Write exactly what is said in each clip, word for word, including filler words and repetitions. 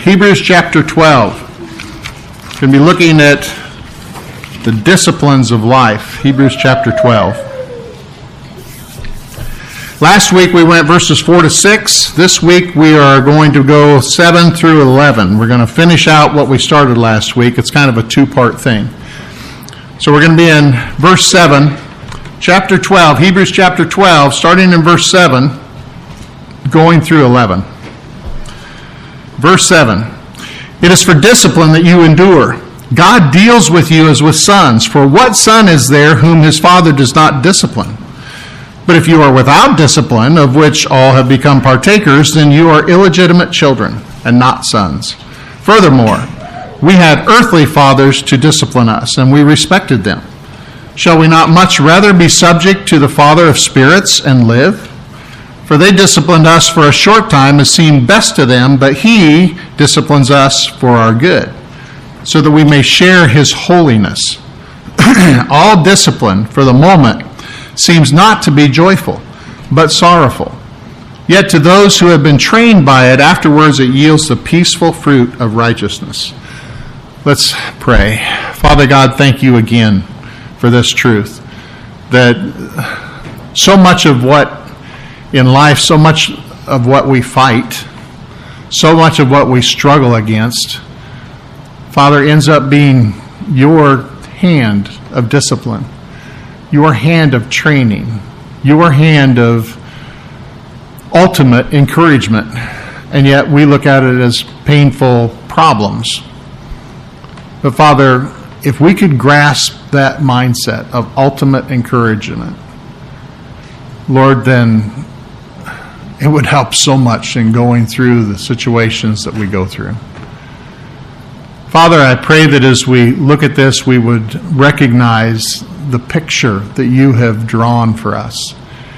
Hebrews chapter twelve. We're going to be looking at the disciplines of life. Hebrews chapter twelve. Last week we went verses four to six. This week we are going to go seven through eleven. We're going to finish out what we started last week. It's kind of a two-part thing. So we're going to be in verse seven, chapter twelve, Hebrews chapter twelve, starting in verse seven, going through eleven. Verse seven, it is for discipline that you endure. God deals with you as with sons. For what son is there whom his father does not discipline? But if you are without discipline, of which all have become partakers, then you are illegitimate children and not sons. Furthermore, we had earthly fathers to discipline us, and we respected them. Shall we not much rather be subject to the Father of spirits and live? For they disciplined us for a short time as seemed best to them, but he disciplines us for our good, so that we may share his holiness. All discipline for the moment seems not to be joyful, but sorrowful. Yet to those who have been trained by it, afterwards it yields the peaceful fruit of righteousness. Let's pray. Father God, thank you again for this truth, that so much of what in life, so much of what we fight, so much of what we struggle against, Father, ends up being your hand of discipline, your hand of training, your hand of ultimate encouragement, and yet we look at it as painful problems. But Father, if we could grasp that mindset of ultimate encouragement, Lord, then it would help so much in going through the situations that we go through. Father, I pray that as we look at this, we would recognize the picture that you have drawn for us.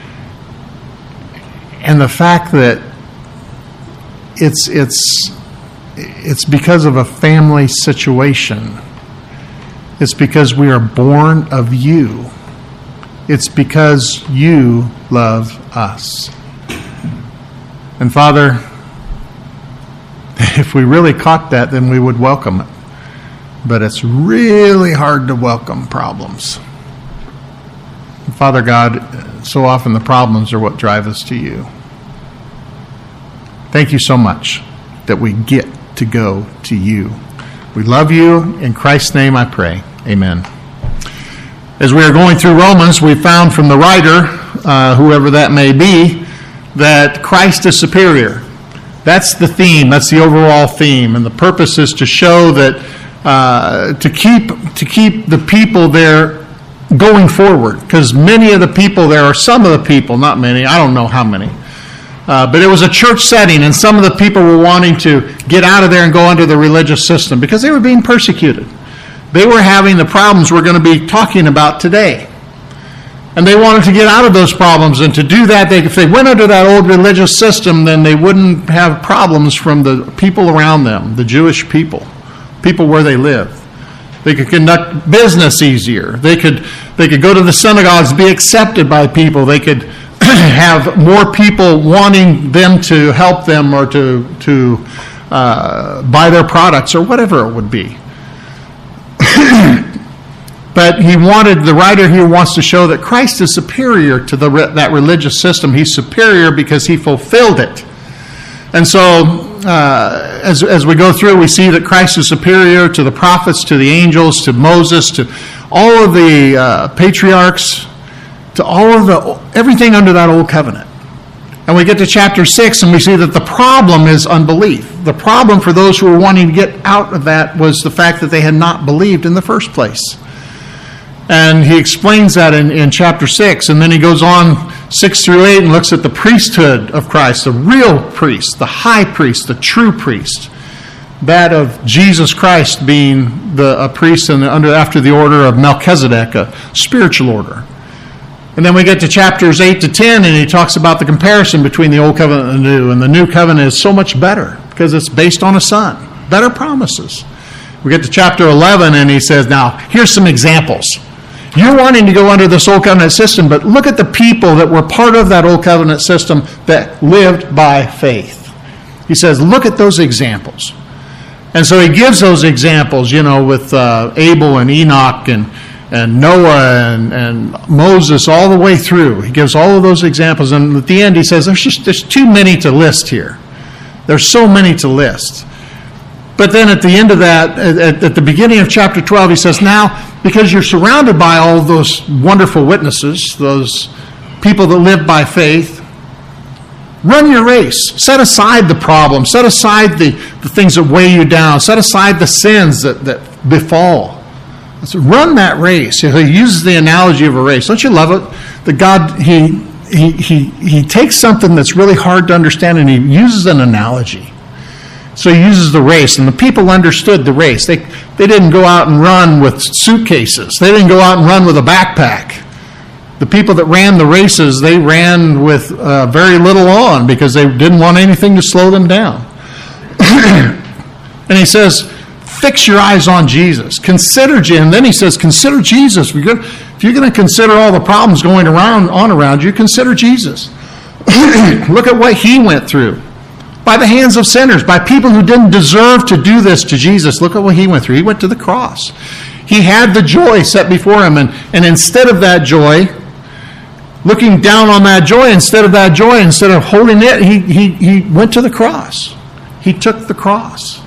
And the fact that it's it's it's because of a family situation. It's because we are born of you. It's because you love us. And Father, if we really caught that, then we would welcome it. But it's really hard to welcome problems. And Father God, so often the problems are what drive us to you. Thank you so much that we get to go to you. We love you. In Christ's name I pray. Amen. As we are going through Romans, we found from the writer, uh, whoever that may be, that Christ is superior. That's the theme. That's the overall theme. And the purpose is to show that, uh, to keep to keep the people there going forward. Because many of the people there, or some of the people, not many, I don't know how many, uh, but it was a church setting, and some of the people were wanting to get out of there and go under the religious system because they were being persecuted. They were having the problems we're going to be talking about today. And they wanted to get out of those problems, and to do that, they, if they went under that old religious system, then they wouldn't have problems from the people around them, the Jewish people, people where they live. They could conduct business easier. They could they could go to the synagogues, be accepted by people. They could have more people wanting them to help them or to to uh, buy their products or whatever it would be. But he wanted, the writer here wants to show that Christ is superior to the, that religious system. He's superior because he fulfilled it. And so, uh, as, as we go through, we see that Christ is superior to the prophets, to the angels, to Moses, to all of the uh, patriarchs, to all of the, everything under that old covenant. And we get to chapter six, and we see that the problem is unbelief. The problem for those who were wanting to get out of that was the fact that they had not believed in the first place. And he explains that in, in chapter six. And then he goes on six through eight and looks at the priesthood of Christ, the real priest, the high priest, the true priest. That of Jesus Christ being the a priest in the, under after the order of Melchizedek, a spiritual order. And then we get to chapters eight to ten, and he talks about the comparison between the old covenant and the new. And the new covenant is so much better because it's based on a son. Better promises. We get to chapter eleven, and he says, now, here's some examples. You're wanting to go under this old covenant system, but look at the people that were part of that old covenant system that lived by faith. He says, look at those examples. And so he gives those examples, you know, with uh, Abel and Enoch and, and Noah and, and Moses all the way through. He gives all of those examples. And at the end he says, there's just there's too many to list here. There's so many to list. But then at the end of that, at, at the beginning of chapter twelve, he says, now, because you're surrounded by all those wonderful witnesses, those people that live by faith, run your race. Set aside the problems. Set aside the, the things that weigh you down. Set aside the sins that, that befall. So run that race. He uses the analogy of a race. Don't you love it? That God, he, he, he, he takes something that's really hard to understand and he uses an analogy. So he uses the race, and the people understood the race. They, they didn't go out and run with suitcases. They didn't go out and run with a backpack. The people that ran the races, they ran with uh, very little on because they didn't want anything to slow them down. And he says, fix your eyes on Jesus. Consider Jesus. And then he says, consider Jesus. If you're, if you're going to consider all the problems going around on around you, consider Jesus. Look at what he went through. By the hands of sinners, by people who didn't deserve to do this to Jesus. Look at what he went through. He went to the cross. He had the joy set before him, and, and instead of that joy, looking down on that joy, instead of that joy, instead of holding it, he, he, he went to the cross. He took the cross.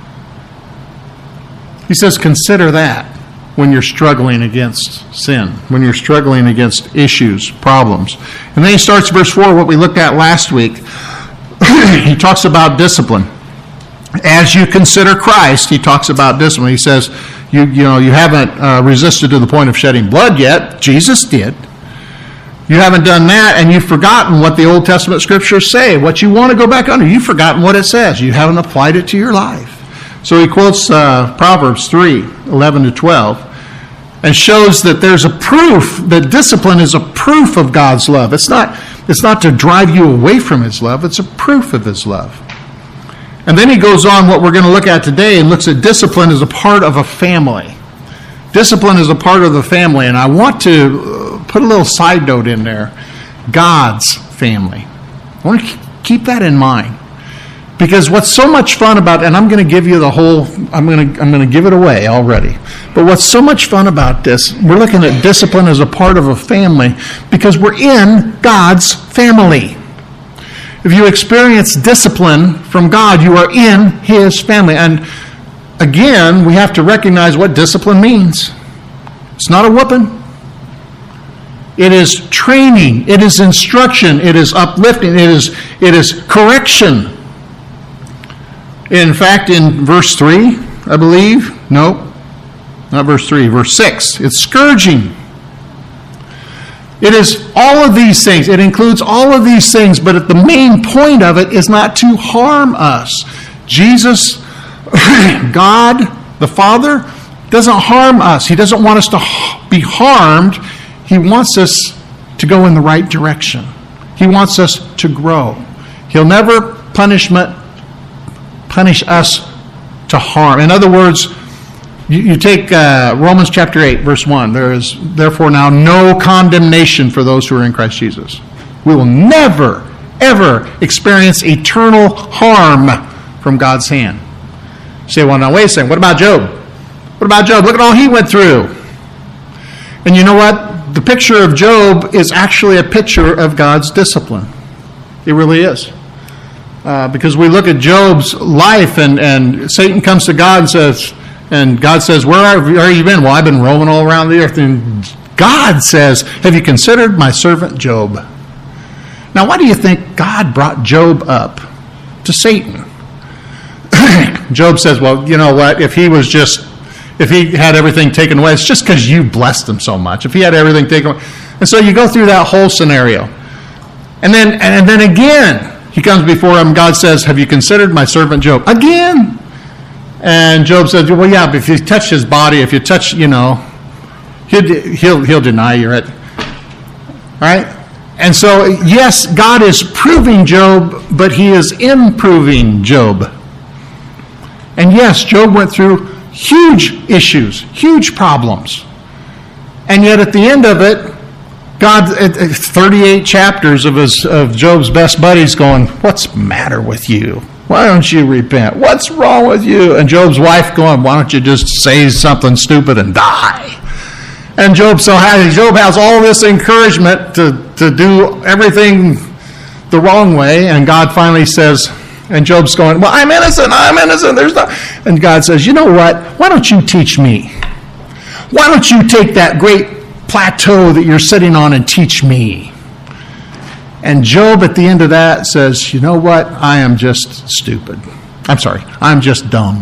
He says, consider that when you're struggling against sin, when you're struggling against issues, problems. And then he starts verse four, what we looked at last week. He talks about discipline. As you consider Christ, he talks about discipline. He says, you, you know, you haven't uh, resisted to the point of shedding blood yet. Jesus did. You haven't done that, and you've forgotten what the Old Testament scriptures say, what you want to go back under. You've forgotten what it says. You haven't applied it to your life. So he quotes uh, Proverbs three, eleven to twelve, and shows that there's a proof, that discipline is a proof of God's love. It's not, it's not to drive you away from his love. It's a proof of his love. And then he goes on, what we're going to look at today, and looks at discipline as a part of a family. Discipline is a part of the family, and I want to put a little side note in there. God's family. I want to keep that in mind. Because what's so much fun about, and I'm going to give you the whole, I'm going to I'm going to give it away already. But what's so much fun about this, we're looking at discipline as a part of a family because we're in God's family. If you experience discipline from God, you are in his family. And again, we have to recognize what discipline means. It's not a whooping. It is training. It is instruction. It is uplifting. It is, it is correction. In fact, in verse three, I believe, no, not verse three, verse six, it's scourging. It is all of these things. It includes all of these things, but the main point of it is not to harm us. Jesus, God, the Father, doesn't harm us. He doesn't want us to be harmed. He wants us to go in the right direction. He wants us to grow. He'll never punishment punish us to harm. In other words, you, you take uh, Romans chapter eight, verse one. There is therefore now no condemnation for those who are in Christ Jesus. We will never, ever experience eternal harm from God's hand. You say, well, now wait a second. What about Job? What about Job? Look at all he went through. And you know what? The picture of Job is actually a picture of God's discipline. It really is. Uh, because we look at Job's life, and, and Satan comes to God and says, and God says, where have you been? Well, I've been roaming all around the earth. And God says, have you considered my servant Job? Now, why do you think God brought Job up to Satan? Job says, well, you know what? If he was just, if he had everything taken away, it's just because you blessed him so much. If he had everything taken away. And so you go through that whole scenario. And then, and then again, he comes before him. God says, have you considered my servant Job? Again. And Job says, well, yeah, but if you touch his body, if you touch, you know, he'll, he'll, he'll deny you, right? All right? And so, yes, God is proving Job, but he is improving Job. And yes, Job went through huge issues, huge problems. And yet at the end of it, God, thirty-eight chapters of his of Job's best buddies going, what's the matter with you? Why don't you repent? What's wrong with you? And Job's wife going, why don't you just say something stupid and die? And Job so has, Job has all this encouragement to, to do everything the wrong way, and God finally says, and Job's going, well, I'm innocent, I'm innocent, there's no... And God says, you know what? Why don't you teach me? Why don't you take that great plateau that you're sitting on and teach me? And Job at the end of that says, you know what? I am just stupid. I'm sorry. I'm just dumb.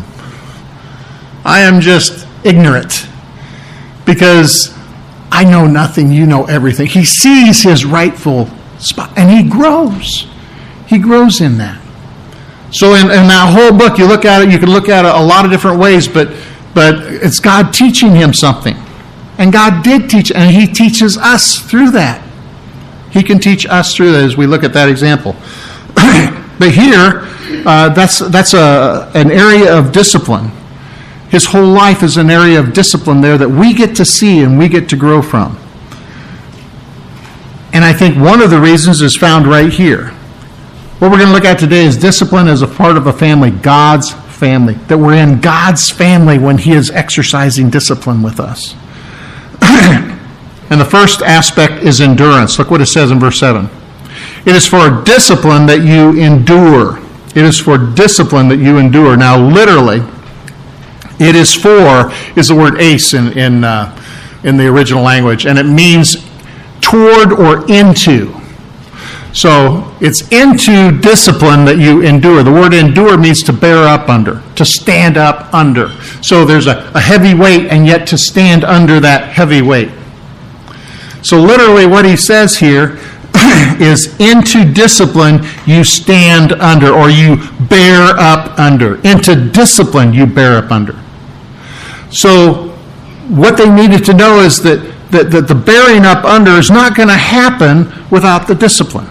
I am just ignorant because I know nothing. You know everything. He sees his rightful spot and he grows. He grows in that. So in, in that whole book, you look at it, you can look at it a lot of different ways, but, but it's God teaching him something. And God did teach, and he teaches us through that. He can teach us through that as we look at that example. But here, uh, that's that's a an area of discipline. His whole life is an area of discipline there that we get to see and we get to grow from. And I think one of the reasons is found right here. What we're going to look at today is discipline as a part of a family, God's family. That we're in God's family when he is exercising discipline with us. And the first aspect is endurance. Look what it says in verse seven. It is for discipline that you endure. It is for discipline that you endure. Now, literally, it is for is the word ace in in, uh, in the original language, and it means toward or into. So it's into discipline that you endure. The word endure means to bear up under, to stand up under. So there's a, a heavy weight, and yet to stand under that heavy weight. So literally what he says here is into discipline you stand under, or you bear up under. Into discipline you bear up under. So what they needed to know is that, that, that the bearing up under is not going to happen without the discipline.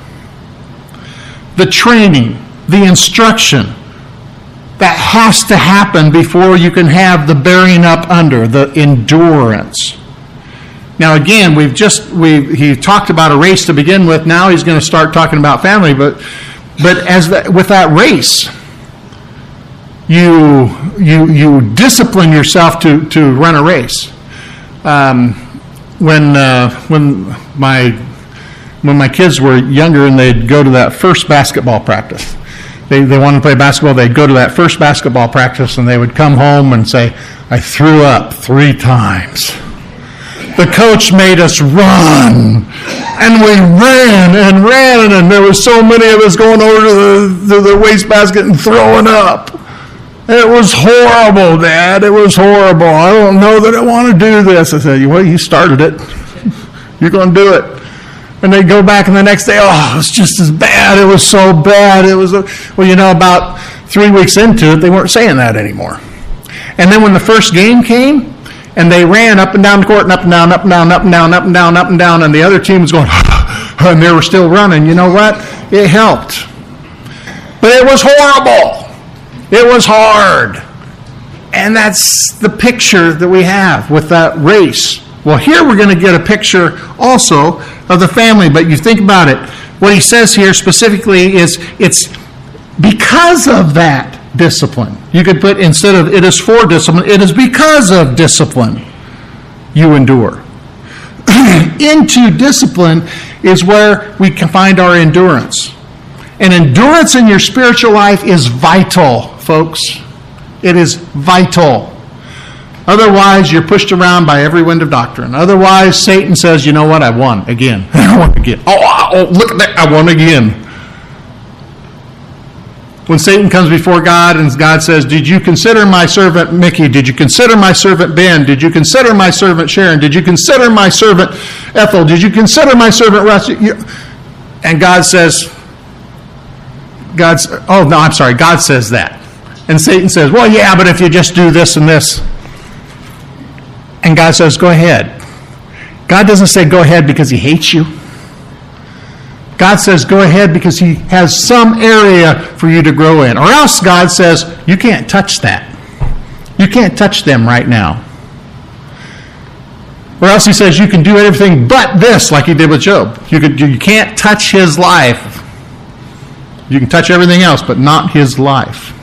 The training, the instruction, that has to happen before you can have the bearing up under, the endurance. Now again, we've just we he talked about a race to begin with. Now he's going to start talking about family, but but as that, with that race, you you you discipline yourself to, to run a race. Um, when uh, when my when my kids were younger and they'd go to that first basketball practice, they they wanted to play basketball. They'd go to that first basketball practice and they would come home and say, "I threw up three times. The coach made us run." And we ran and ran, and there were so many of us going over to the, to the wastebasket and throwing up. It was horrible, Dad. It was horrible. I don't know that I want to do this. I said, well, you started it. You're going to do it. And they go back, and the next day, oh, it's just as bad. It was so bad. It was, well, you know, about three weeks into it, they weren't saying that anymore. And then when the first game came, and they ran up and down the court and up and down, up and down, up and down, up and down, up and down, and the other team was going, and they were still running. You know what? It helped. But it was horrible. It was hard. And that's the picture that we have with that race. Well, here we're going to get a picture also of the family, but you think about it. What he says here specifically is it's because of that discipline. You could put, instead of it is for discipline, it is because of discipline you endure. Into discipline is where we can find our endurance. And endurance in your spiritual life is vital, folks. It is vital. Otherwise, you're pushed around by every wind of doctrine. Otherwise, Satan says, you know what, I won again. I won again. Oh, oh, look at that, I won again. When Satan comes before God and God says, did you consider my servant Mickey? Did you consider my servant Ben? Did you consider my servant Sharon? Did you consider my servant Ethel? Did you consider my servant Russ? And God says, God's, oh, no, I'm sorry, God says that. And Satan says, well, yeah, but if you just do this and this. And God says, go ahead. God doesn't say go ahead because he hates you. God says go ahead because he has some area for you to grow in. Or else God says, you can't touch that. You can't touch them right now. Or else he says you can do everything but this, like he did with Job. You could, you can't touch his life. You can touch everything else, but not his life.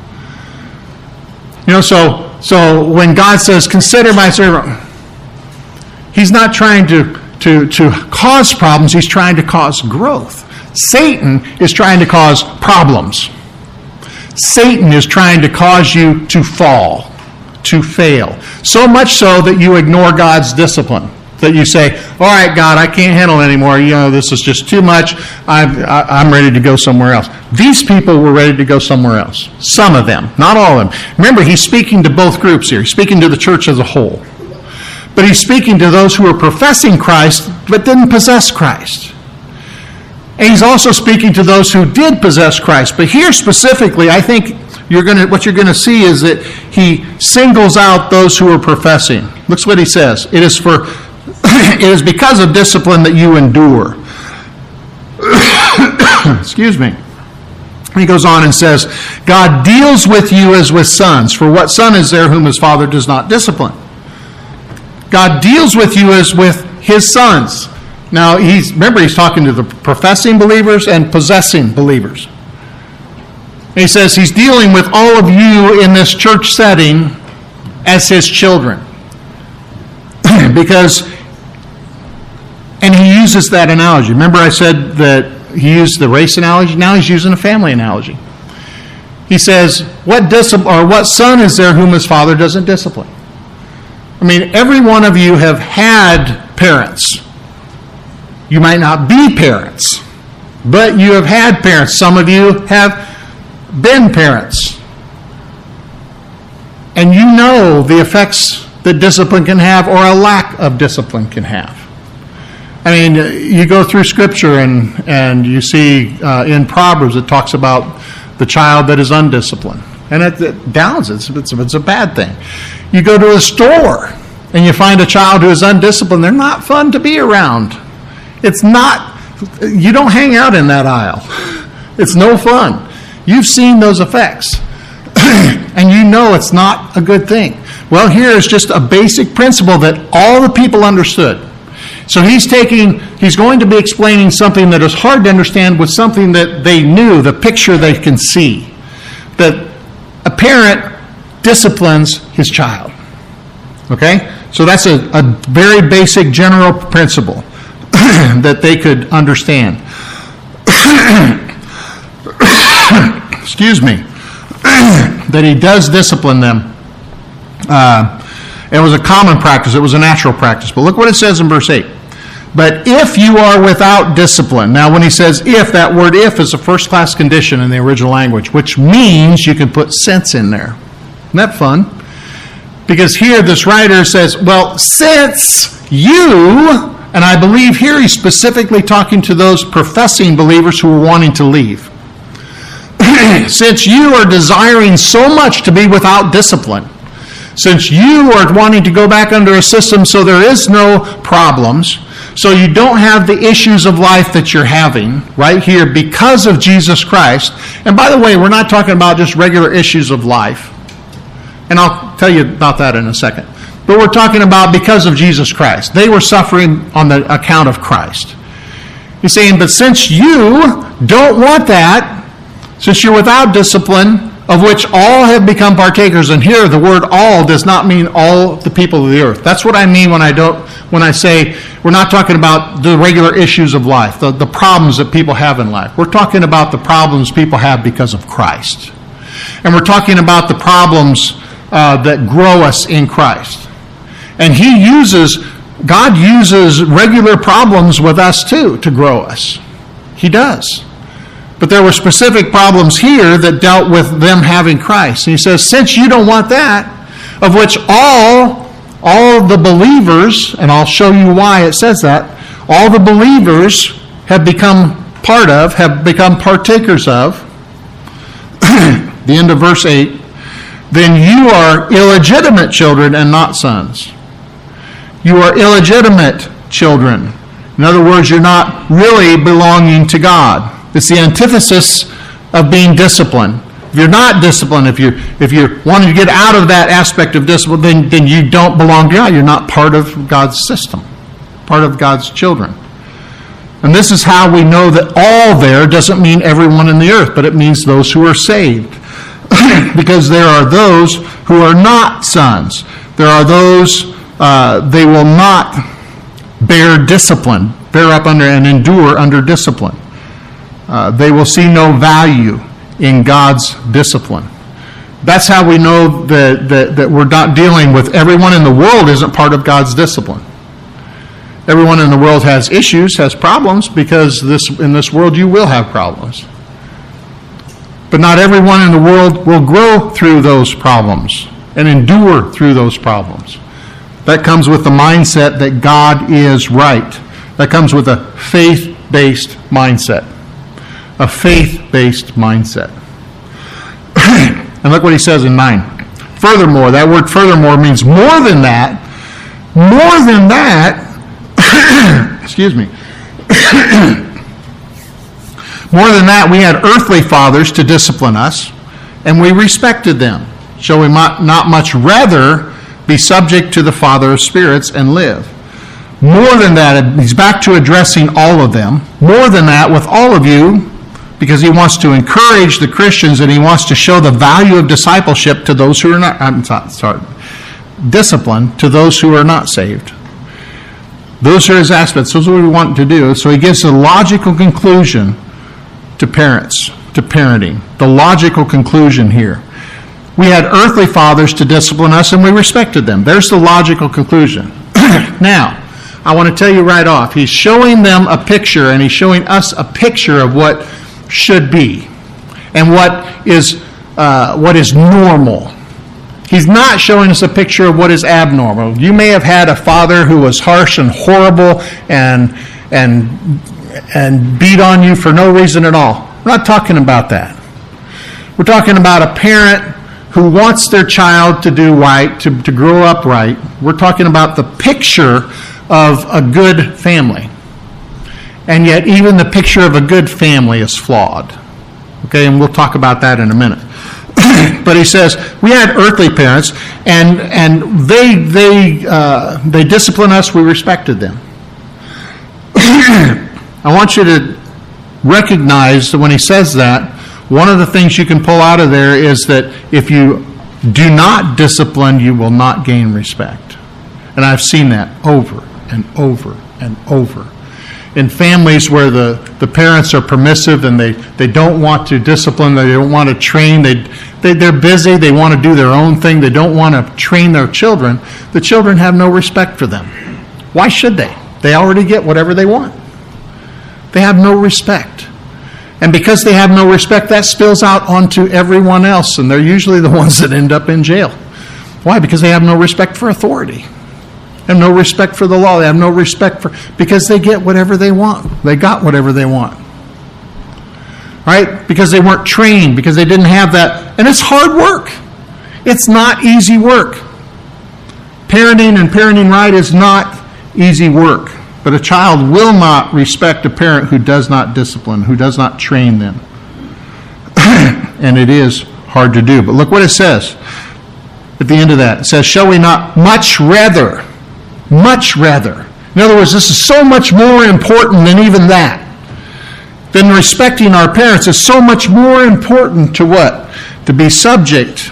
You know, so so when God says, consider my servant, he's not trying to, to, to cause problems, he's trying to cause growth. Satan is trying to cause problems. Satan is trying to cause you to fall, to fail. So much so that you ignore God's discipline. That you say, all right, God, I can't handle it anymore. You know, this is just too much. I'm, I'm ready to go somewhere else. These people were ready to go somewhere else. Some of them, not all of them. Remember, he's speaking to both groups here. He's speaking to the church as a whole. But he's speaking to those who are professing Christ but didn't possess Christ. And he's also speaking to those who did possess Christ. But here specifically, I think you're going to, what you're going to see is that he singles out those who are professing. Look what he says. It is for it is because of discipline that you endure. Excuse me. He goes on and says, God deals with you as with sons. For what son is there whom his father does not discipline? God deals with you as with his sons. Now, he's remember, he's talking to the professing believers and possessing believers. And he says he's dealing with all of you in this church setting as his children. Because, and he uses that analogy. Remember I said that he used the race analogy? Now he's using a family analogy. He says, what discipline, or what son is there whom his father doesn't discipline? I mean, every one of you have had parents. You might not be parents, but you have had parents. Some of you have been parents. And you know the effects that discipline can have, or a lack of discipline can have. I mean, you go through Scripture and, and you see uh, in Proverbs it talks about the child that is undisciplined. And it, it downs, it's, it's, it's a bad thing. You go to a store and you find a child who is undisciplined. They're not fun to be around. It's not, you don't hang out in that aisle. It's no fun. You've seen those effects. And you know it's not a good thing. Well, here is just a basic principle that all the people understood. So he's taking, he's going to be explaining something that is hard to understand with something that they knew, the picture they can see. That a parent disciplines his child. Okay? So that's a, a very basic general principle that they could understand. Excuse me. That he does discipline them. Uh, it was a common practice. It was a natural practice. But look what it says in verse eight. But if you are without discipline. Now when he says if, that word if is a first-class condition in the original language, which means you can put since in there. Isn't that fun? Because here this writer says, well, since you, and I believe here he's specifically talking to those professing believers who are wanting to leave. Since you are desiring so much to be without discipline, since you are wanting to go back under a system so there is no problems, so you don't have the issues of life that you're having right here because of Jesus Christ. And by the way, we're not talking about just regular issues of life. And I'll tell you about that in a second. But we're talking about because of Jesus Christ. They were suffering on the account of Christ. He's saying, but since you don't want that, since you're without discipline, of which all have become partakers, and here the word all does not mean all the people of the earth. That's what I mean when I don't when I say we're not talking about the regular issues of life, the, the problems that people have in life. We're talking about the problems people have because of Christ. And we're talking about the problems uh, that grow us in Christ. And he uses, God uses regular problems with us too to grow us. He does. But there were specific problems here that dealt with them having Christ. And he says, since you don't want that, of which all, all the believers, and I'll show you why it says that, all the believers have become part of, have become partakers of, the end of verse eight, then you are illegitimate children and not sons. You are illegitimate children. In other words, you're not really belonging to God. It's the antithesis of being disciplined. If you're not disciplined, if you're if you're wanting to get out of that aspect of discipline, then, then you don't belong to God. You're not part of God's system, part of God's children. And this is how we know that all there doesn't mean everyone in the earth, but it means those who are saved. Because there are those who are not sons. There are those, uh, they will not bear discipline, bear up under and endure under discipline. Uh, they will see no value in God's discipline. That's how we know that, that, that we're not dealing with everyone in the world isn't part of God's discipline. Everyone in the world has issues, has problems, because this in this world you will have problems. But not everyone in the world will grow through those problems and endure through those problems. That comes with the mindset that God is right. That comes with a faith-based mindset. A faith-based mindset. And look what he says in nine. Furthermore, that word furthermore means more than that. More than that, excuse me. More than that, we had earthly fathers to discipline us, and we respected them. Shall we not much rather be subject to the Father of spirits and live? More than that, he's back to addressing all of them. More than that, with all of you, because he wants to encourage the Christians and he wants to show the value of discipleship to those who are not, I'm sorry, discipline to those who are not saved. Those are his aspects. Those are what we want to do. So he gives a logical conclusion to parents, to parenting. The logical conclusion here. We had earthly fathers to discipline us and we respected them. There's the logical conclusion. Now, I want to tell you right off, he's showing them a picture and he's showing us a picture of what should be and what is uh, what is normal. He's not showing us a picture of what is abnormal. You may have had a father who was harsh and horrible and and and beat on you for no reason at all. We're not talking about that. We're talking about a parent who wants their child to do right, to, to grow up right. We're talking about the picture of a good family. And yet even the picture of a good family is flawed. Okay, and we'll talk about that in a minute. But he says, we had earthly parents, and and they they uh, they disciplined us, we respected them. I want you to recognize that when he says that, one of the things you can pull out of there is that if you do not discipline, you will not gain respect. And I've seen that over and over and over. In families where the, the parents are permissive and they, they don't want to discipline, they don't want to train, they, they, they're busy, they want to do their own thing, they don't want to train their children, the children have no respect for them. Why should they? They already get whatever they want. They have no respect. And because they have no respect, that spills out onto everyone else, and they're usually the ones that end up in jail. Why? Because they have no respect for authority. They have no respect for the law. They have no respect for, because they get whatever they want. They got whatever they want. Right? Because they weren't trained, because they didn't have that. And it's hard work. It's not easy work. Parenting and parenting right is not easy work. But a child will not respect a parent who does not discipline, who does not train them. And it is hard to do. But look what it says at the end of that. It says, shall we not much rather, much rather. In other words, this is so much more important than even that. Than respecting our parents is so much more important to what? To be subject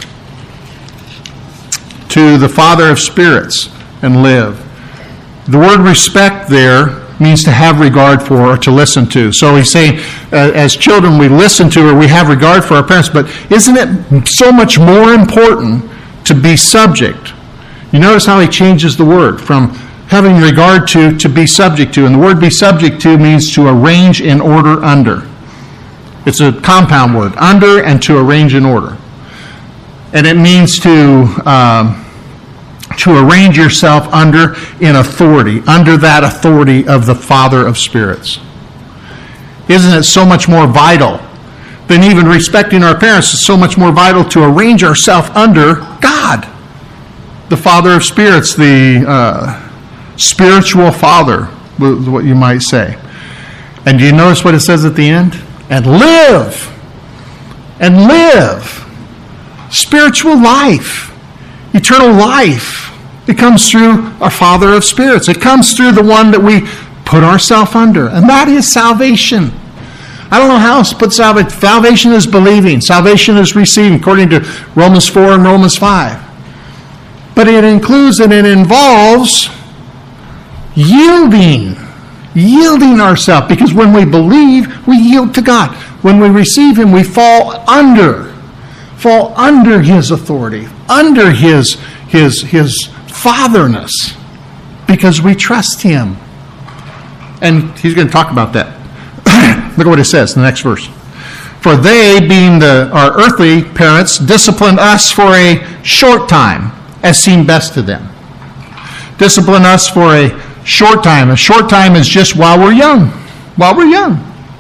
to the Father of spirits and live. The word respect there means to have regard for or to listen to. So he's saying, uh, as children, we listen to or we have regard for our parents, but isn't it so much more important to be subject? You notice how he changes the word from having regard to to be subject to. And the word be subject to means to arrange in order under. It's a compound word, under and to arrange in order. And it means to... Um, to arrange yourself under in authority, under that authority of the Father of spirits. Isn't it so much more vital than even respecting our parents? It's so much more vital to arrange ourselves under God, the Father of spirits, the uh, spiritual Father, what you might say. And do you notice what it says at the end? And live, and live, spiritual life, eternal life. It comes through our Father of spirits. It comes through the one that we put ourselves under, and that is salvation. I don't know how else to put salvation. Salvation is believing. Salvation is receiving, according to Romans four and Romans five. But it includes and it involves yielding. Yielding ourselves. Because when we believe, we yield to God. When we receive Him, we fall under. Fall under His authority. Under His, His, His fatherness. Because we trust Him. And He's going to talk about that. Look at what it says in the next verse. For they, being the our earthly parents, disciplined us for a short time, as seemed best to them. Discipline us for a short time. A short time is just while we're young. While we're young.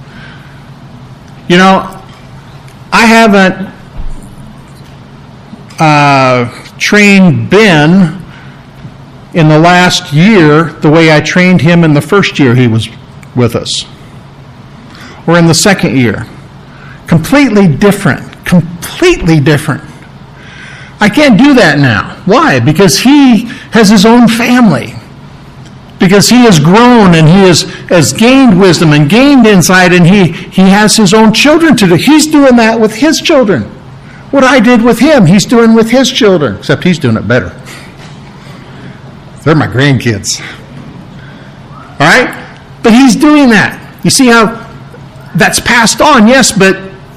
You know, I haven't uh, trained Ben in the last year the way I trained him in the first year he was with us. Or in the second year. Completely different. Completely different. I can't do that now. Why? Because he has his own family. Because he has grown and he has, has gained wisdom and gained insight, and he, he has his own children to do. He's doing that with his children. What I did with him, he's doing with his children. Except he's doing it better. They're my grandkids. All right? But he's doing that. You see how that's passed on, yes, but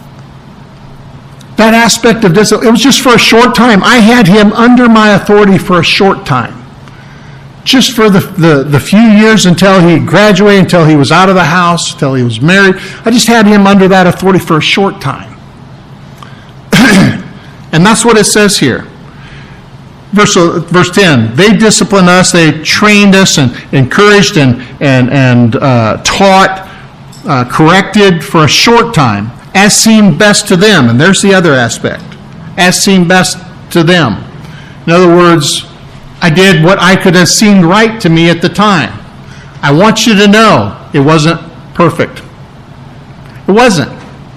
that aspect of discipline, it was just for a short time. I had him under my authority for a short time. Just for the, the, the few years until he graduated, until he was out of the house, until he was married. I just had him under that authority for a short time. And that's what it says here. Verse, verse ten, they disciplined us, they trained us and encouraged and, and, and uh, taught, Uh, corrected for a short time, as seemed best to them. And there's the other aspect. As seemed best to them. In other words, I did what I could have seemed right to me at the time. I want you to know it wasn't perfect. It wasn't.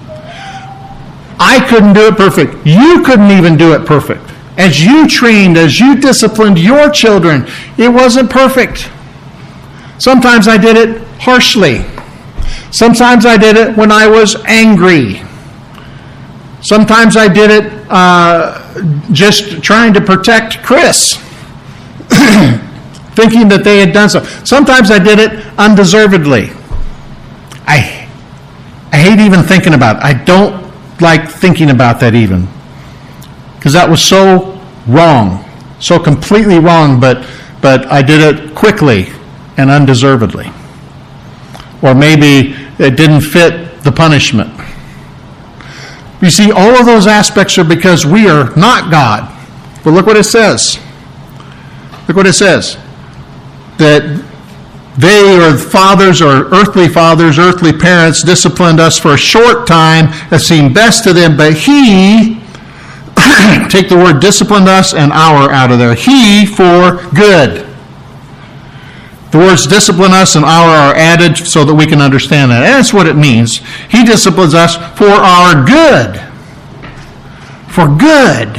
I couldn't do it perfect. You couldn't even do it perfect. As you trained, as you disciplined your children, it wasn't perfect. Sometimes I did it harshly. Sometimes I did it when I was angry. Sometimes I did it uh, just trying to protect Chris, thinking that they had done so. Sometimes I did it undeservedly. I, I hate even thinking about it. I don't like thinking about that even, because that was so wrong, so completely wrong, but, but I did it quickly and undeservedly. Or maybe it didn't fit the punishment. You see, all of those aspects are because we are not God. But look what it says. Look what it says. That they, or fathers, or earthly fathers, earthly parents, disciplined us for a short time as seemed best to them, but He, take the word disciplined us and our out of there, He for good. The words discipline us and our are added so that we can understand that. And that's what it means. He disciplines us for our good. For good.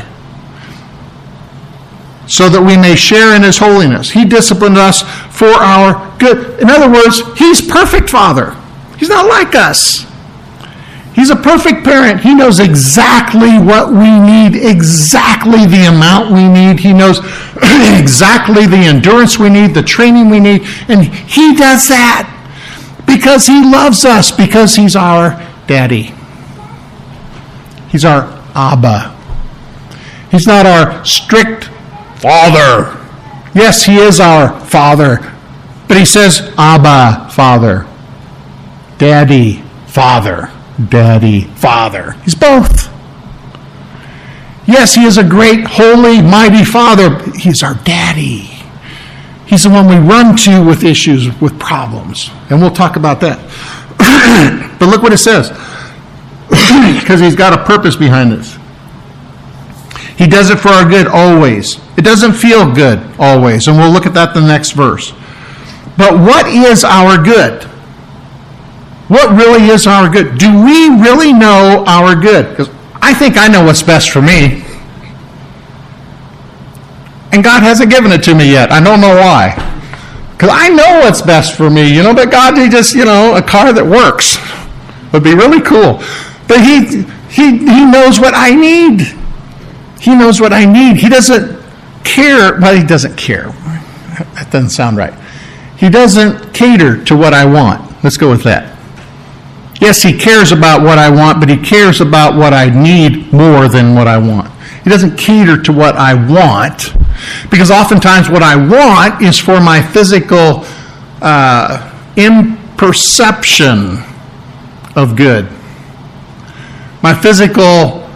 So that we may share in His holiness. He disciplined us for our good. In other words, He's perfect Father. He's not like us. He's a perfect parent. He knows exactly what we need, exactly the amount we need. He knows exactly the endurance we need, the training we need. And He does that because He loves us, because He's our daddy. He's our Abba. He's not our strict father. Yes, He is our Father, but He says Abba, Father. Daddy, Father. Daddy, Father. He's both. Yes, He is a great, holy, mighty Father. He's our daddy. He's the one we run to with issues, with problems. And we'll talk about that. But look what it says. Because He's got a purpose behind this. He does it for our good always. It doesn't feel good always. And we'll look at that in the next verse. But what is our good? What really is our good? Do we really know our good? Because I think I know what's best for me. And God hasn't given it to me yet. I don't know why. Because I know what's best for me, you know, but God, he just, you know, a car that works would be really cool. But he, he, he knows what I need. He knows what I need. He doesn't care. Well, he doesn't care. That doesn't sound right. He doesn't cater to what I want. Let's go with that. Yes, he cares about what I want, but he cares about what I need more than what I want. He doesn't cater to what I want, because oftentimes what I want is for my physical uh, imperception of good. My physical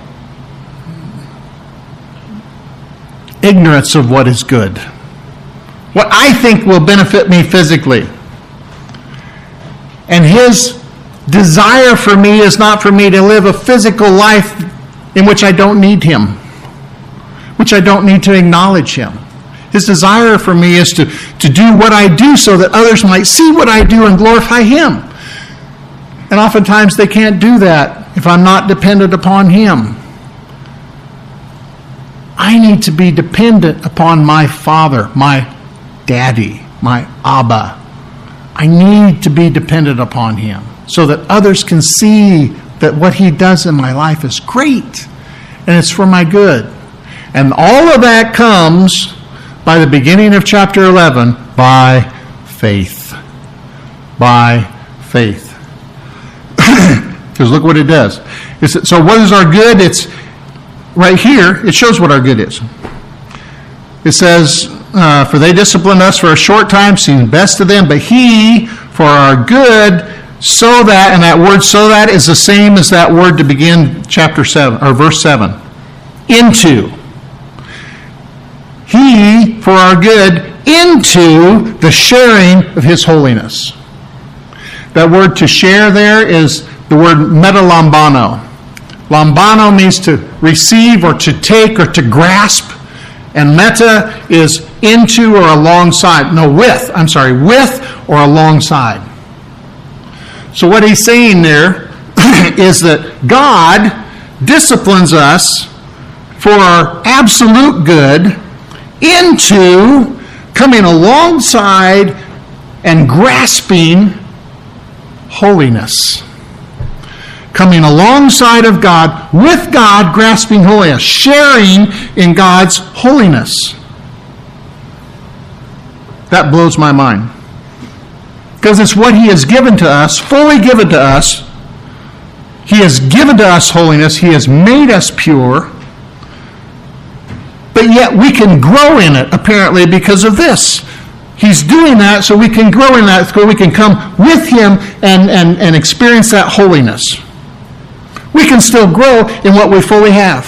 ignorance of what is good. What I think will benefit me physically. And his desire for me is not for me to live a physical life in which I don't need him, which I don't need to acknowledge him. His desire for me is to, to do what I do so that others might see what I do and glorify him. And oftentimes they can't do that if I'm not dependent upon him. I need to be dependent upon my Father, my Daddy, my Abba. I need to be dependent upon him so that others can see that what he does in my life is great and it's for my good. And all of that comes by the beginning of chapter eleven, by faith. By faith. Because look what it does. It's, so what is our good? It's right here. It shows what our good is. It says, uh, for they disciplined us for a short time, seemed best to them, but he, for our good, so that, and that word so that is the same as that word to begin chapter seven, or verse seven. Into. He, for our good, into the sharing of his holiness. That word to share there is the word metalambano. Lambano means to receive or to take or to grasp. And meta is into or alongside. No, with. I'm sorry, with or alongside. So what he's saying there is that God disciplines us for our absolute good into coming alongside and grasping holiness. Coming alongside of God, with God, grasping holiness, sharing in God's holiness. That blows my mind. Because it's what he has given to us, fully given to us. He has given to us holiness. He has made us pure. But yet we can grow in it, apparently, because of this. He's doing that so we can grow in that, so we can come with him and, and, and experience that holiness. We can still grow in what we fully have.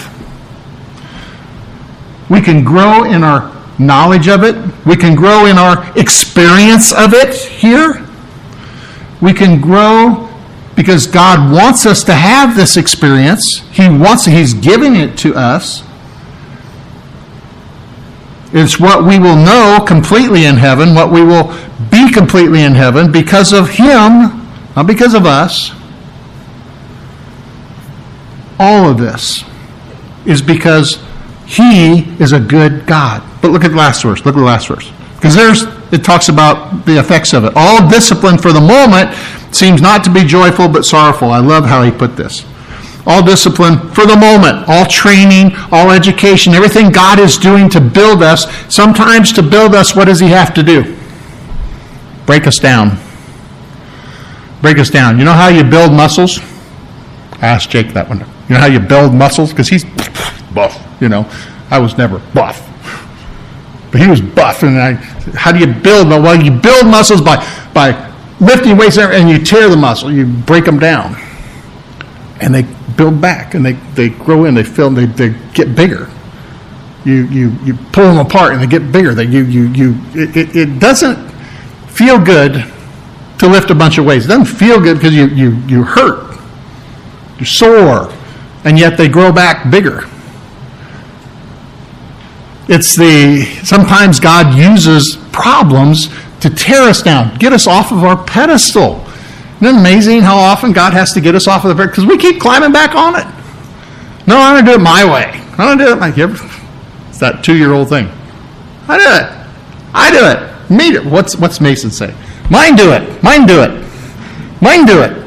We can grow in our knowledge of it. We can grow in our experience of it here. We can grow because God wants us to have this experience. He wants it. He's giving it to us. It's what we will know completely in heaven, what we will be completely in heaven because of him, not because of us. All of this is because he is a good God. But look at the last verse. Look at the last verse. Because there's, it talks about the effects of it. All discipline for the moment seems not to be joyful but sorrowful. I love how he put this. All discipline for the moment, all training, all education, everything God is doing to build us. Sometimes to build us, what does he have to do? Break us down. Break us down. You know how you build muscles? I asked Jake that one. You know how you build muscles? Because he's buff, you know. I was never buff. But he was buff. And I, how do you build? Well, you build muscles by, by lifting weights and you tear the muscle. You break them down. And they build back. And they, they grow in. They fill. They, they get bigger. You, you, you pull them apart and they get bigger. They, you, you, you, it, it, it doesn't feel good to lift a bunch of weights. It doesn't feel good because you, you, you hurt. You're sore. And yet they grow back bigger. It's the, sometimes God uses problems to tear us down, get us off of our pedestal. Isn't it amazing how often God has to get us off of the pedestal? Because we keep climbing back on it. No, I want to do it my way. I want to do it like, it's that two-year-old thing. I do it. I do it. Me, what's, what's Mason say? Mine do it. Mine do it. Mine do it.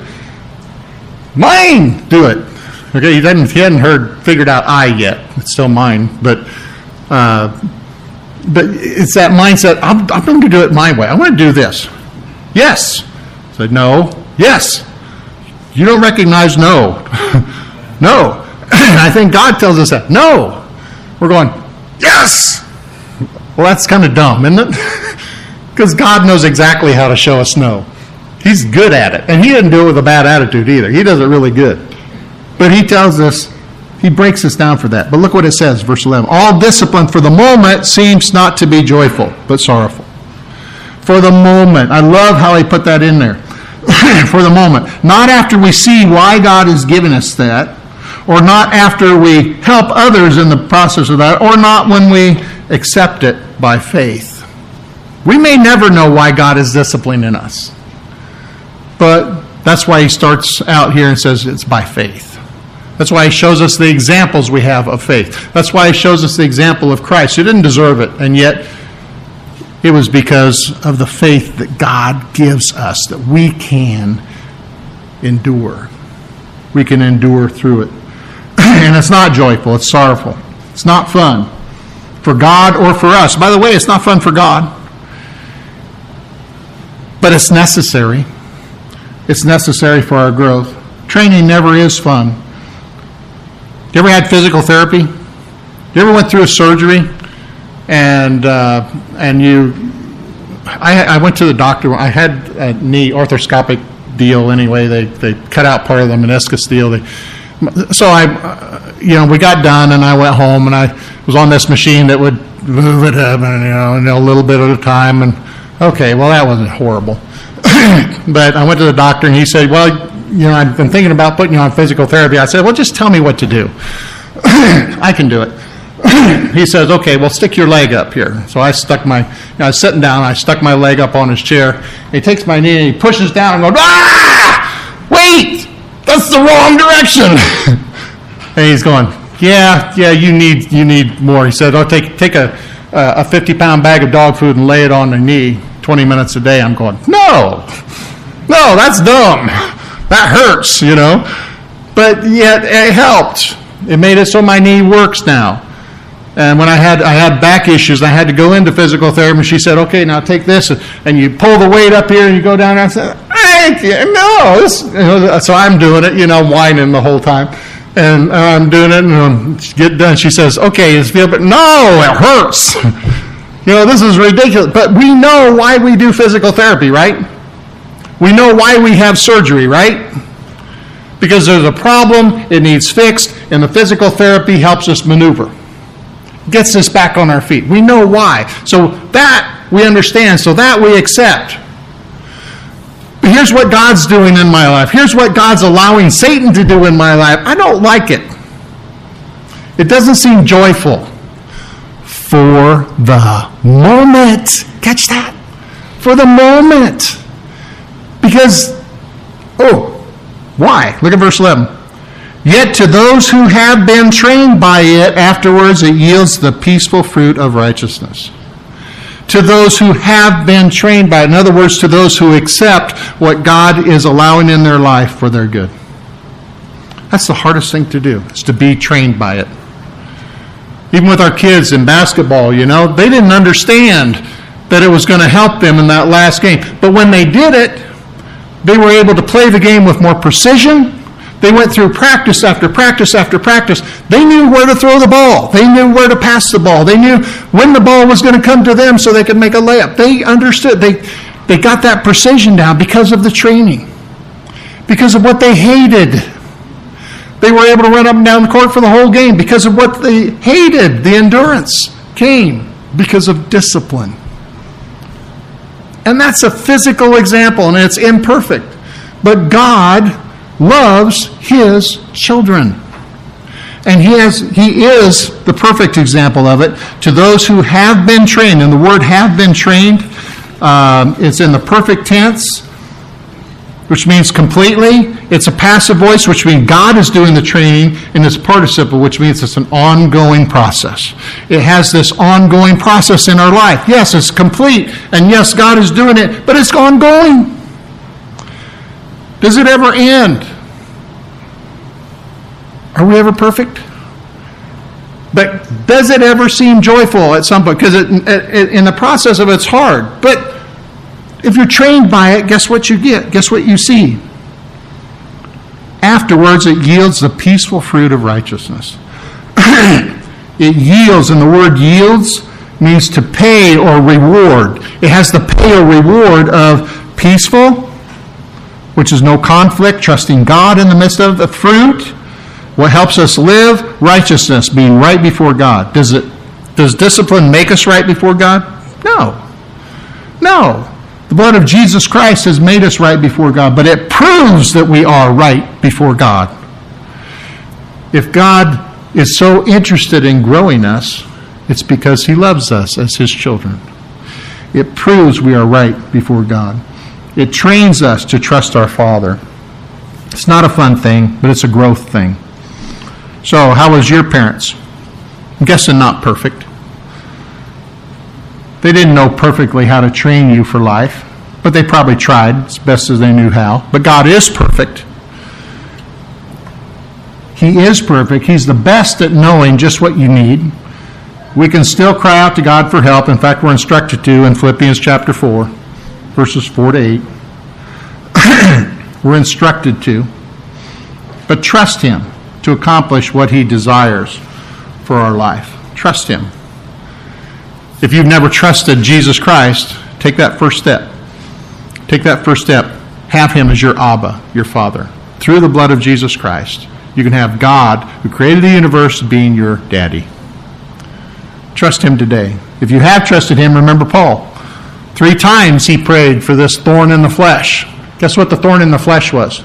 Mine do it. Okay, he hadn't, he hadn't heard, figured out I yet. It's still mine. But uh, but it's that mindset, I'm, I'm going to do it my way. I want to do this. Yes. I said, no. Yes. You don't recognize no. No. I think God tells us that. No. We're going, yes. Well, that's kind of dumb, isn't it? Because God knows exactly how to show us no. He's good at it. And he didn't do it with a bad attitude either. He does it really good. But he tells us, he breaks us down for that. But look what it says, verse eleven. All discipline for the moment seems not to be joyful, but sorrowful. For the moment. I love how he put that in there. For the moment. Not after we see why God has given us that, or not after we help others in the process of that, or not when we accept it by faith. We may never know why God is disciplining us. But that's why he starts out here and says it's by faith. That's why he shows us the examples we have of faith. That's why he shows us the example of Christ, who didn't deserve it, and yet it was because of the faith that God gives us that we can endure. We can endure through it. And it's not joyful, it's sorrowful. It's not fun for God or for us. By the way, it's not fun for God, but it's necessary. It's necessary for our growth. Training never is fun. You ever had physical therapy? You ever went through a surgery and uh, and you? I, I went to the doctor. I had a knee arthroscopic deal anyway. They they cut out part of the meniscus deal. They, so I, uh, you know, we got done and I went home and I was on this machine that would move it up and you know, and a little bit at a time. And okay, well that wasn't horrible. But I went to the doctor and he said, well, you know, I've been thinking about putting you on physical therapy. I said, well, just tell me what to do. I can do it. He says, okay, well, stick your leg up here. So I stuck my, you know, I was sitting down, I stuck my leg up on his chair. He takes my knee and he pushes down and goes, ah, wait, that's the wrong direction. And he's going, yeah, yeah, you need, you need more. He said, oh, take, take a, a fifty pound bag of dog food and lay it on the knee twenty minutes a day. I'm going, no, no, that's dumb. That hurts, you know. But yet it helped. It made it so my knee works now. And when I had I had back issues, I had to go into physical therapy. She said, okay, now take this. And you pull the weight up here and you go down there. I said, I can't, no. This, you know, so I'm doing it, you know, whining the whole time. And I'm doing it and um, get done. She says, okay, it's feel, but no, it hurts. You know, this is ridiculous. But we know why we do physical therapy, right? We know why we have surgery, right? Because there's a problem, it needs fixed, and the physical therapy helps us maneuver. Gets us back on our feet. We know why. So that we understand, so that we accept. But here's what God's doing in my life. Here's what God's allowing Satan to do in my life. I don't like it. It doesn't seem joyful. For the moment. Catch that? For the moment. Because, oh, why? Look at verse eleven. Yet to those who have been trained by it, afterwards it yields the peaceful fruit of righteousness. To those who have been trained by it. In other words, to those who accept what God is allowing in their life for their good. That's the hardest thing to do, is to be trained by it. Even with our kids in basketball, you know, they didn't understand that it was going to help them in that last game. But when they did it, they were able to play the game with more precision. They went through practice after practice after practice. They knew where to throw the ball. They knew where to pass the ball. They knew when the ball was going to come to them so they could make a layup. They understood. They, they got that precision down because of the training, because of what they hated. They were able to run up and down the court for the whole game because of what they hated. The endurance came because of discipline. And that's a physical example, and it's imperfect. But God loves his children. And he has he is the perfect example of it to those who have been trained. And the word have been trained, um, it's in the perfect tense. which means completely. It's a passive voice, which means God is doing the training, and it's participle, which means it's an ongoing process. It has this ongoing process in our life. Yes, it's complete, and yes, God is doing it, but it's ongoing. Does it ever end? Are we ever perfect? But does it ever seem joyful at some point? Because it, it, in the process of it, it's hard. But if you're trained by it, guess what you get? Guess what you see? Afterwards, it yields the peaceful fruit of righteousness. It yields, and the word yields means to pay or reward. It has the pay or reward of peaceful, which is no conflict, trusting God in the midst of the fruit. What helps us live? Righteousness, being right before God. Does it? Does discipline make us right before God? No. No. The blood of Jesus Christ has made us right before God, but it proves that we are right before God. If God is so interested in growing us, it's because he loves us as his children. It proves we are right before God. It trains us to trust our Father. It's not a fun thing, but it's a growth thing. So, how was your parents? I'm guessing not perfect. They didn't know perfectly how to train you for life, but they probably tried as best as they knew how. But God is perfect. He is perfect. He's the best at knowing just what you need. We can still cry out to God for help. In fact, we're instructed to in Philippians chapter four, verses four to eight. We're instructed to. But trust him to accomplish what he desires for our life. Trust him. If you've never trusted Jesus Christ, take that first step. Take that first step. Have him as your Abba, your Father. Through the blood of Jesus Christ, you can have God, who created the universe, being your daddy. Trust him today. If you have trusted him, remember Paul. Three times he prayed for this thorn in the flesh. Guess what the thorn in the flesh was?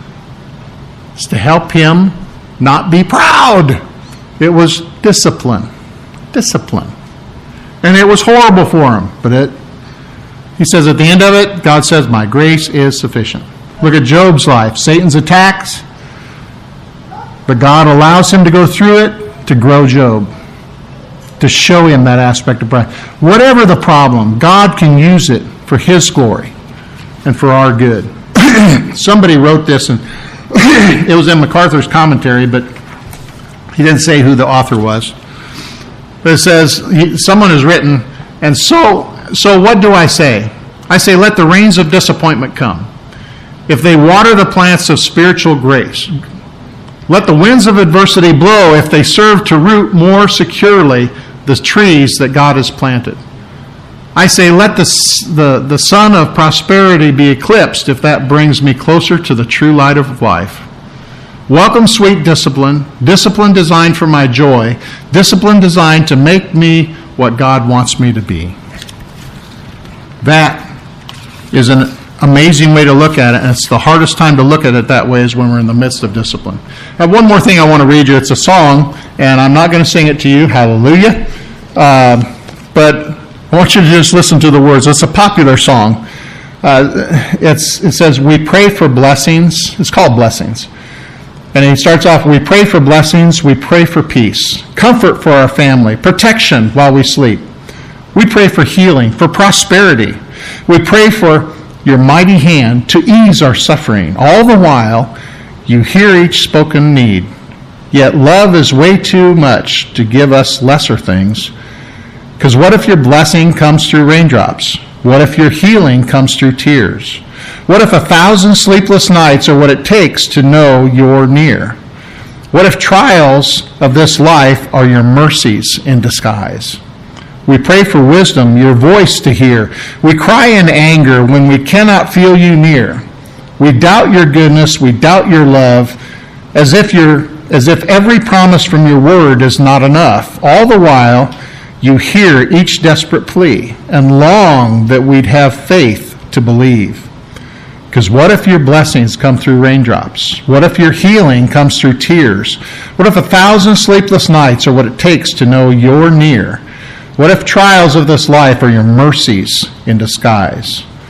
It's to help him not be proud. It was discipline. Discipline. And it was horrible for him. But it, he says at the end of it, God says, my grace is sufficient. Look at Job's life. Satan's attacks. But God allows him to go through it to grow Job. To show him that aspect of pride. Whatever the problem, God can use it for his glory and for our good. Somebody wrote this, and it was in MacArthur's commentary, but he didn't say who the author was. But it says, someone has written, and so, so what do I say? I say, let the rains of disappointment come. If they water the plants of spiritual grace, let the winds of adversity blow if they serve to root more securely the trees that God has planted. I say, let the, the, the sun of prosperity be eclipsed if that brings me closer to the true light of life. Welcome, sweet discipline, discipline designed for my joy, discipline designed to make me what God wants me to be. That is an amazing way to look at it, and it's the hardest time to look at it that way is when we're in the midst of discipline. Now, one more thing I want to read you. It's a song, and I'm not going to sing it to you. Hallelujah. Uh, but I want you to just listen to the words. It's a popular song. Uh, it's, it says, we pray for blessings. It's called Blessings. And he starts off, we pray for blessings, we pray for peace, comfort for our family, protection while we sleep. We pray for healing, for prosperity. We pray for your mighty hand to ease our suffering. All the while, you hear each spoken need. Yet love is way too much to give us lesser things. Because what if your blessing comes through raindrops? What if your healing comes through tears? What if a thousand sleepless nights are what it takes to know you're near? What if trials of this life are your mercies in disguise? We pray for wisdom, your voice to hear. We cry in anger when we cannot feel you near. We doubt your goodness, we doubt your love, as if you're, as if every promise from your word is not enough. All the while, you hear each desperate plea and long that we'd have faith to believe. Because what if your blessings come through raindrops? What if your healing comes through tears? What if a thousand sleepless nights are what it takes to know you're near? What if trials of this life are your mercies in disguise?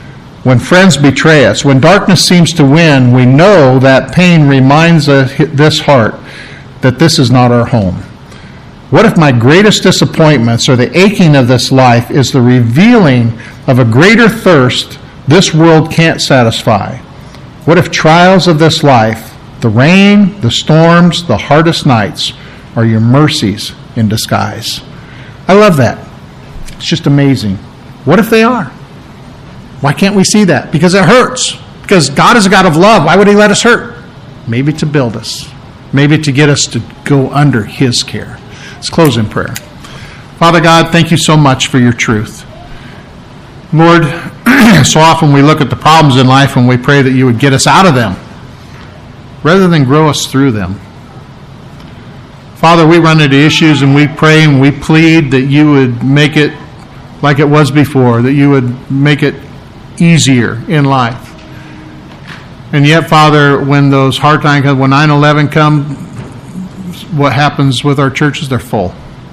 when friends betray us, when darkness seems to win, we know that pain reminds us, this heart that this is not our home. What if my greatest disappointments or the aching of this life is the revealing of a greater thirst this world can't satisfy? What if trials of this life, the rain, the storms, the hardest nights, are your mercies in disguise? I love that. It's just amazing. What if they are? Why can't we see that? Because it hurts. Because God is a God of love. Why would he let us hurt? Maybe to build us. Maybe to get us to go under his care. Let's close in prayer. Father God, thank you so much for your truth. Lord, so often we look at the problems in life and we pray that you would get us out of them rather than grow us through them. Father, we run into issues and we pray and we plead that you would make it like it was before, that you would make it easier in life. And yet, Father, when those hard times come, when nine eleven come, what happens with our churches? They're full.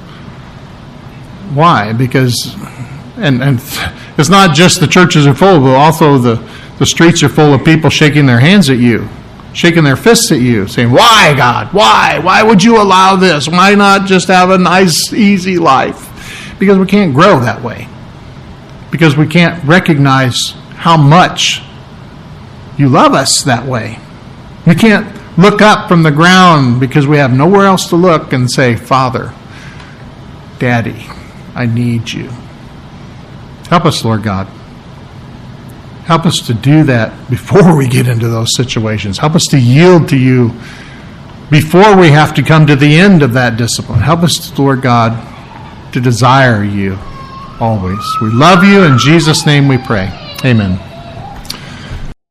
Why? Because, and, and it's not just the churches are full, but also the, the streets are full of people shaking their hands at you, shaking their fists at you, saying, why, God? Why? Why would you allow this? Why not just have a nice, easy life? Because we can't grow that way. Because we can't recognize how much you love us that way. We can't look up from the ground because we have nowhere else to look and say, Father, Daddy, I need you. Help us, Lord God. Help us to do that before we get into those situations. Help us to yield to you before we have to come to the end of that discipline. Help us, Lord God, to desire you always. We love you. In Jesus' name we pray. Amen.